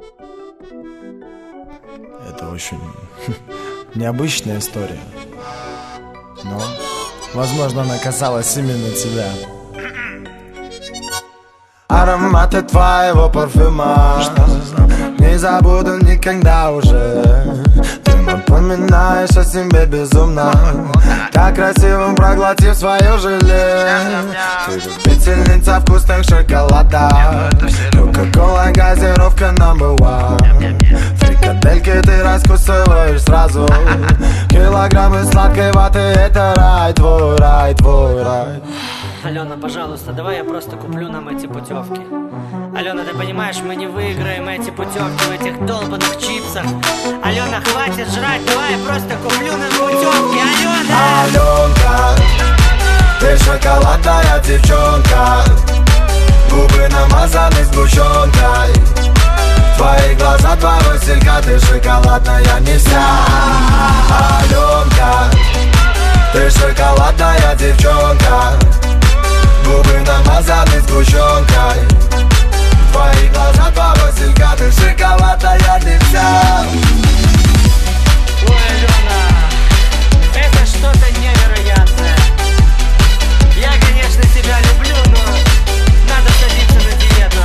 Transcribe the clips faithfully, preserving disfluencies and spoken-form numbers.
Это очень необычная история, но, возможно, она касалась именно тебя. Ароматы твоего парфюма не забуду никогда уже. Ты напоминаешь о себе безумно, так красивым проглотив свое желе. Ты любительница вкусных шоколадов, кока-кола, газировка number one. Фрикадельки ты раскусываешь сразу, килограммы сладкой ваты — это рай, твой рай, твой рай. Алена, пожалуйста, давай я просто куплю нам эти путевки. Алена, ты понимаешь, мы не выиграем эти путевки в этих долбанных чипсах. Алена, хватит жрать, давай я просто куплю нам путевки. Алена! Аленка, ты шоколадная девчонка, губы намазаны сгущенкой. Твои глаза, два василька, ты шоколадная не вся. Аленка, ты шоколадная девчонка, губы намазаны сгущенкой. Твои глаза, два василька, ты шоколадная не вся. Ой, Алена, это что-то невероятное. Я, конечно, тебя люблю, но надо садиться на диету,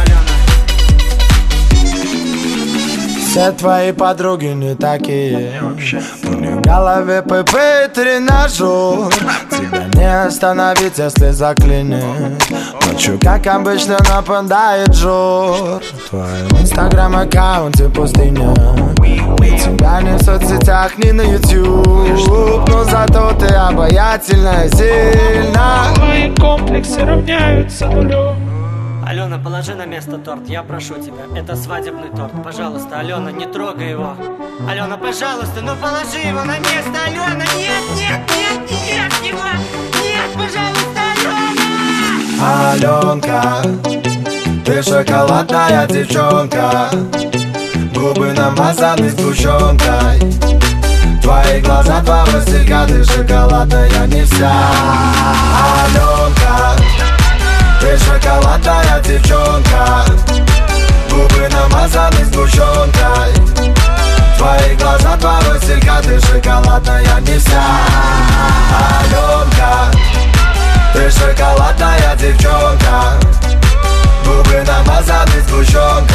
Алена. Все твои подруги не такие, у них в голове ПП тренажер. Тебя не остановить, если заклинит. Ночью, как обычно, нападает жор. В твоем инстаграм-аккаунте пустыня, тебя ни в соцсетях, ни на YouTube, но зато ты обаятельна и сильна. Мои комплексы равняются нулю. Алена, положи на место торт, я прошу тебя. Это свадебный торт, пожалуйста, Алена, не трогай его. Алена, пожалуйста, ну положи его на место, Алена. Нет, нет, нет, нет, его. Нет, пожалуйста, Алена. Аленка, ты шоколадная девчонка, губы намазаны сгущенкой. Твои глаза, два василька, ты шоколадная не вся. Аленка, ты шоколадная девчонка, губы намазаны сгущенкой. Твои глаза, два василька, ты шоколадная не вся. Аленка, ты шоколадная девчонка, губы намазаны сгущенкой.